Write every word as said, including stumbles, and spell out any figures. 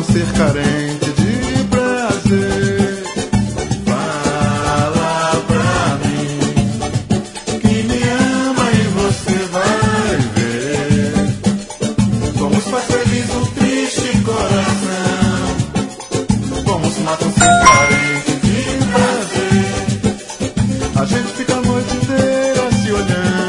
ser carente de prazer. Fala pra mim que me ama e você vai ver como faz feliz o triste coração, como se mata ser carente de prazer. A gente fica a noite inteira se olhando,